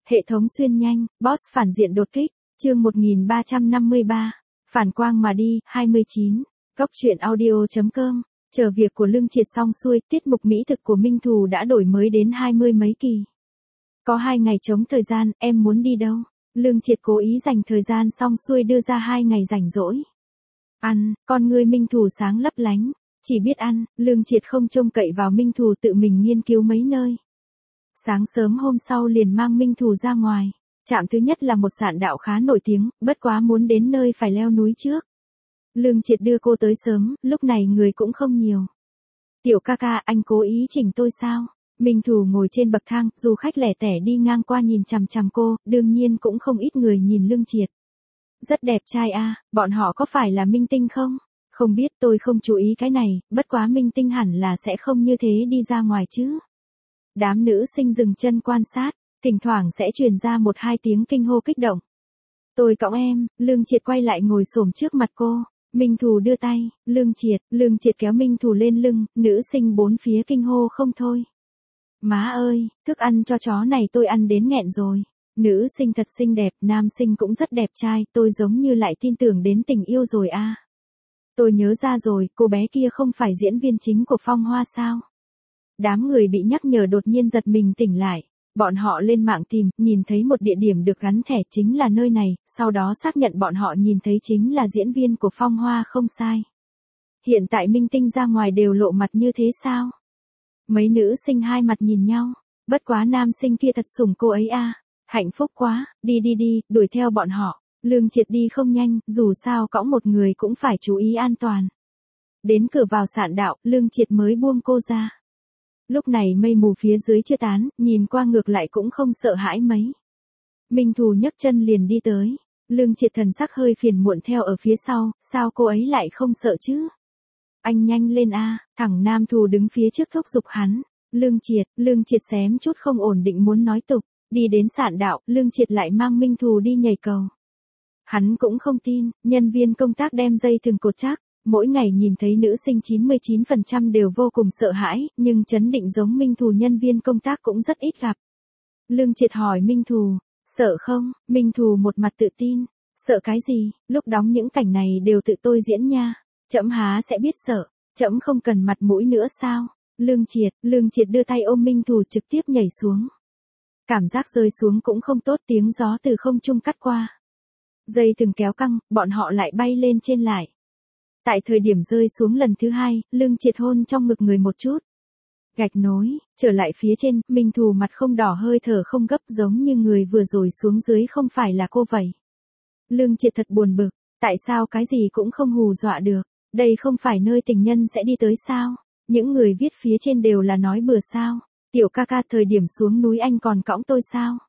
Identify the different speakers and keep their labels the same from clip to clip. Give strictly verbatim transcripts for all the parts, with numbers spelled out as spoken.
Speaker 1: Hệ thống xuyên nhanh, boss phản diện đột kích, chương một nghìn ba trăm năm mươi ba, phản quang mà đi, hai mươi chín, góc truyện audio.com, chờ việc của Lương Triệt xong xuôi, tiết mục mỹ thực của Minh Thù đã đổi mới đến hai mươi mấy kỳ. Có hai ngày trống thời gian, em muốn đi đâu? Lương Triệt cố ý dành thời gian xong xuôi đưa ra hai ngày rảnh rỗi. Ăn, con ngươi Minh Thù sáng lấp lánh, chỉ biết ăn, Lương Triệt không trông cậy vào Minh Thù tự mình nghiên cứu mấy nơi. Sáng sớm hôm sau liền mang Minh Thù ra ngoài, trạm thứ nhất là một sạn đạo khá nổi tiếng, bất quá muốn đến nơi phải leo núi trước. Lương Triệt đưa cô tới sớm, lúc này người cũng không nhiều. Tiểu ca ca, anh cố ý chỉnh tôi sao? Minh Thù ngồi trên bậc thang, du khách lẻ tẻ đi ngang qua nhìn chằm chằm cô, đương nhiên cũng không ít người nhìn Lương Triệt. Rất đẹp trai a, à, bọn họ có phải là minh tinh không? Không biết, tôi không chú ý cái này, bất quá minh tinh hẳn là sẽ không như thế đi ra ngoài chứ. Đám nữ sinh dừng chân quan sát, thỉnh thoảng sẽ truyền ra một hai tiếng kinh hô kích động. Tôi cõng em, Lương Triệt quay lại ngồi xổm trước mặt cô. Minh Thù đưa tay, Lương Triệt, Lương Triệt kéo Minh Thù lên lưng, nữ sinh bốn phía kinh hô không thôi. Má ơi, thức ăn cho chó này tôi ăn đến nghẹn rồi. Nữ sinh thật xinh đẹp, nam sinh cũng rất đẹp trai, tôi giống như lại tin tưởng đến tình yêu rồi a. À. Tôi nhớ ra rồi, cô bé kia không phải diễn viên chính của Phong Hoa sao? Đám người bị nhắc nhở đột nhiên giật mình tỉnh lại. Bọn họ lên mạng tìm, nhìn thấy một địa điểm được gắn thẻ chính là nơi này, sau đó xác nhận bọn họ nhìn thấy chính là diễn viên của Phong Hoa không sai. Hiện tại minh tinh ra ngoài đều lộ mặt như thế sao? Mấy nữ sinh hai mặt nhìn nhau, bất quá nam sinh kia thật sủng cô ấy a, à. Hạnh phúc quá, đi đi đi, đuổi theo bọn họ. Lương Triệt đi không nhanh, dù sao cõng một người cũng phải chú ý an toàn. Đến cửa vào sạn đạo, Lương Triệt mới buông cô ra. Lúc này mây mù phía dưới chưa tán, nhìn qua ngược lại cũng không sợ hãi mấy. Minh Thù nhấc chân liền đi tới. Lương Triệt thần sắc hơi phiền muộn theo ở phía sau, sao cô ấy lại không sợ chứ? Anh nhanh lên a, à, thằng Nam Thù đứng phía trước thúc giục hắn. Lương Triệt, Lương Triệt xém chút không ổn định muốn nói tục. Đi đến sạn đạo, Lương Triệt lại mang Minh Thù đi nhảy cầu. Hắn cũng không tin, nhân viên công tác đem dây thừng cột chắc. Mỗi ngày nhìn thấy nữ sinh chín mươi chín phần trăm đều vô cùng sợ hãi, nhưng chấn định giống Minh Thù nhân viên công tác cũng rất ít gặp. Lương Triệt hỏi Minh Thù, sợ không? Minh Thù một mặt tự tin, sợ cái gì, lúc đóng những cảnh này đều tự tôi diễn nha. Trẫm há sẽ biết sợ, trẫm không cần mặt mũi nữa sao? Lương Triệt, Lương Triệt đưa tay ôm Minh Thù trực tiếp nhảy xuống. Cảm giác rơi xuống cũng không tốt, tiếng gió từ không trung cắt qua. Dây thừng kéo căng, bọn họ lại bay lên trên lại. Tại thời điểm rơi xuống lần thứ hai, Lương Triệt hôn trong ngực người một chút. Gạch nối, trở lại phía trên, Minh Thù mặt không đỏ hơi thở không gấp giống như người vừa rồi xuống dưới không phải là cô vậy. Lương Triệt thật buồn bực, tại sao cái gì cũng không hù dọa được, đây không phải nơi tình nhân sẽ đi tới sao? Những người viết phía trên đều là nói bừa sao? Tiểu ca ca thời điểm xuống núi anh còn cõng tôi sao?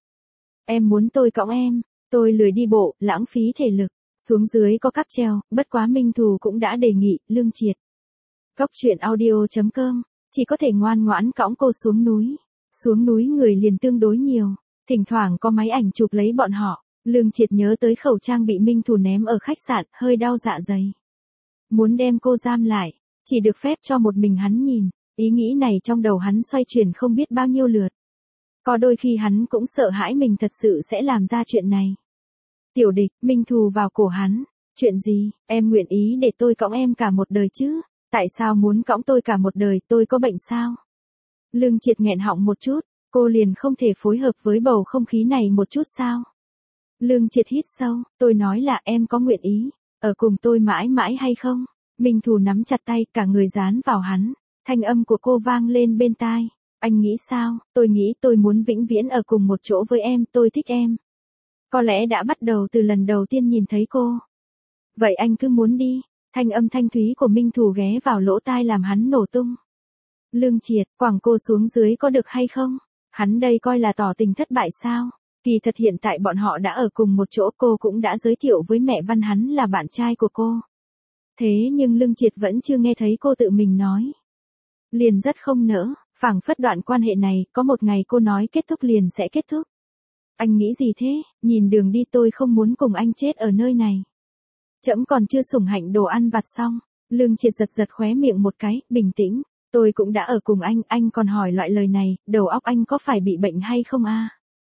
Speaker 1: Em muốn tôi cõng em, tôi lười đi bộ, lãng phí thể lực. Xuống dưới có cáp treo, bất quá Minh Thù cũng đã đề nghị, Lương Triệt. Góc truyện audio.com, chỉ có thể ngoan ngoãn cõng cô xuống núi. Xuống núi người liền tương đối nhiều, thỉnh thoảng có máy ảnh chụp lấy bọn họ. Lương Triệt nhớ tới khẩu trang bị Minh Thù ném ở khách sạn, hơi đau dạ dày. Muốn đem cô giam lại, chỉ được phép cho một mình hắn nhìn, ý nghĩ này trong đầu hắn xoay chuyển không biết bao nhiêu lượt. Có đôi khi hắn cũng sợ hãi mình thật sự sẽ làm ra chuyện này. Tiểu địch, Minh Thù vào cổ hắn. Chuyện gì, em nguyện ý để tôi cõng em cả một đời chứ? Tại sao muốn cõng tôi cả một đời, tôi có bệnh sao? Lương Triệt nghẹn họng một chút, cô liền không thể phối hợp với bầu không khí này một chút sao? Lương Triệt hít sâu, tôi nói là em có nguyện ý, ở cùng tôi mãi mãi hay không? Minh Thù nắm chặt tay, cả người dán vào hắn, thanh âm của cô vang lên bên tai. Anh nghĩ sao? Tôi nghĩ tôi muốn vĩnh viễn ở cùng một chỗ với em, tôi thích em. Có lẽ đã bắt đầu từ lần đầu tiên nhìn thấy cô. Vậy anh cứ muốn đi, thanh âm thanh thúy của Minh Thù ghé vào lỗ tai làm hắn nổ tung. Lương Triệt, quẳng cô xuống dưới có được hay không? Hắn đây coi là tỏ tình thất bại sao? Kỳ thật hiện tại bọn họ đã ở cùng một chỗ, cô cũng đã giới thiệu với mẹ Văn hắn là bạn trai của cô. Thế nhưng Lương Triệt vẫn chưa nghe thấy cô tự mình nói. Liền rất không nỡ, phảng phất đoạn quan hệ này, có một ngày cô nói kết thúc liền sẽ kết thúc. Anh nghĩ gì thế, nhìn đường đi tôi không muốn cùng anh chết ở nơi này. Trẫm còn chưa sủng hạnh đồ ăn vặt xong, Lương Triệt giật giật khóe miệng một cái, bình tĩnh, tôi cũng đã ở cùng anh, anh còn hỏi loại lời này, đầu óc anh có phải bị bệnh hay không a?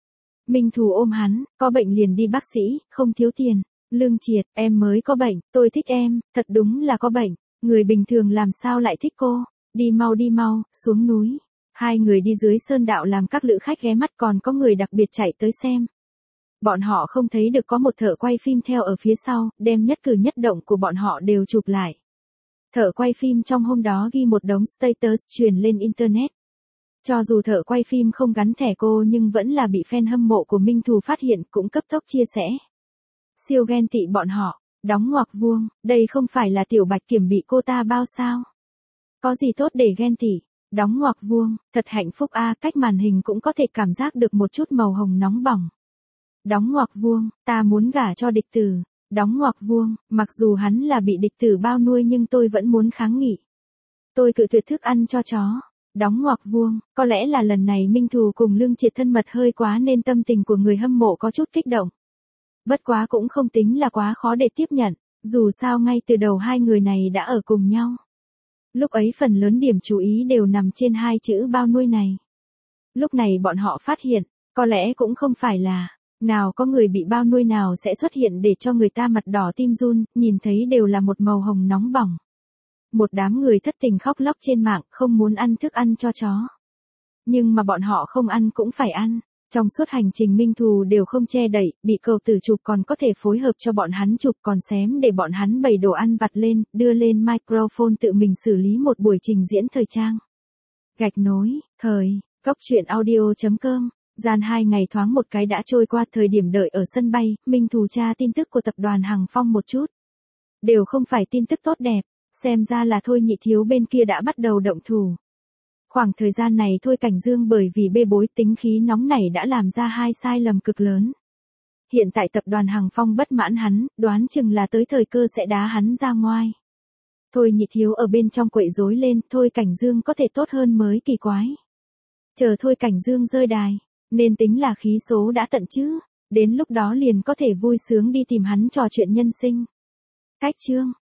Speaker 1: Minh Thù ôm hắn, có bệnh liền đi bác sĩ, không thiếu tiền. Lương Triệt, em mới có bệnh, tôi thích em, thật đúng là có bệnh. Người bình thường làm sao lại thích cô, đi mau đi mau, xuống núi. Hai người đi dưới sơn đạo làm các lữ khách ghé mắt, còn có người đặc biệt chạy tới xem. Bọn họ không thấy được có một thợ quay phim theo ở phía sau, đem nhất cử nhất động của bọn họ đều chụp lại. Thợ quay phim trong hôm đó ghi một đống status truyền lên Internet. Cho dù thợ quay phim không gắn thẻ cô nhưng vẫn là bị fan hâm mộ của Minh Thù phát hiện, cũng cấp tốc chia sẻ. Siêu ghen tị bọn họ, đóng ngoặc vuông, đây không phải là Tiểu Bạch Kiểm bị cô ta bao sao? Có gì tốt để ghen tị? Đóng ngoặc vuông, thật hạnh phúc a, cách màn hình cũng có thể cảm giác được một chút màu hồng nóng bỏng. Đóng ngoặc vuông, ta muốn gả cho địch tử. Đóng ngoặc vuông, mặc dù hắn là bị địch tử bao nuôi nhưng tôi vẫn muốn kháng nghị. Tôi cự tuyệt thức ăn cho chó. Đóng ngoặc vuông, có lẽ là lần này Minh Thù cùng Lương Triệt thân mật hơi quá nên tâm tình của người hâm mộ có chút kích động. Bất quá cũng không tính là quá khó để tiếp nhận, dù sao ngay từ đầu hai người này đã ở cùng nhau. Lúc ấy phần lớn điểm chú ý đều nằm trên hai chữ bao nuôi này. Lúc này bọn họ phát hiện, có lẽ cũng không phải là, nào có người bị bao nuôi nào sẽ xuất hiện để cho người ta mặt đỏ tim run, nhìn thấy đều là một màu hồng nóng bỏng. Một đám người thất tình khóc lóc trên mạng, không muốn ăn thức ăn cho chó. Nhưng mà bọn họ không ăn cũng phải ăn. Trong suốt hành trình Minh Thù đều không che đậy, bị cầu tử chụp còn có thể phối hợp cho bọn hắn chụp, còn xém để bọn hắn bày đồ ăn vặt lên, đưa lên microphone tự mình xử lý một buổi trình diễn thời trang. Gạch nối, thời, góc truyện audio chấm com. Gian hai ngày thoáng một cái đã trôi qua, thời điểm đợi ở sân bay, Minh Thù tra tin tức của tập đoàn Hằng Phong một chút. Đều không phải tin tức tốt đẹp, xem ra là Thôi Nhị Thiếu bên kia đã bắt đầu động thủ. Khoảng thời gian này Thôi Cảnh Dương bởi vì bê bối tính khí nóng nảy đã làm ra hai sai lầm cực lớn. Hiện tại tập đoàn Hằng Phong bất mãn hắn, đoán chừng là tới thời cơ sẽ đá hắn ra ngoài. Thôi Nhị Thiếu ở bên trong quậy rối lên, Thôi Cảnh Dương có thể tốt hơn mới kỳ quái. Chờ Thôi Cảnh Dương rơi đài, nên tính là khí số đã tận chứ, đến lúc đó liền có thể vui sướng đi tìm hắn trò chuyện nhân sinh. Cách chương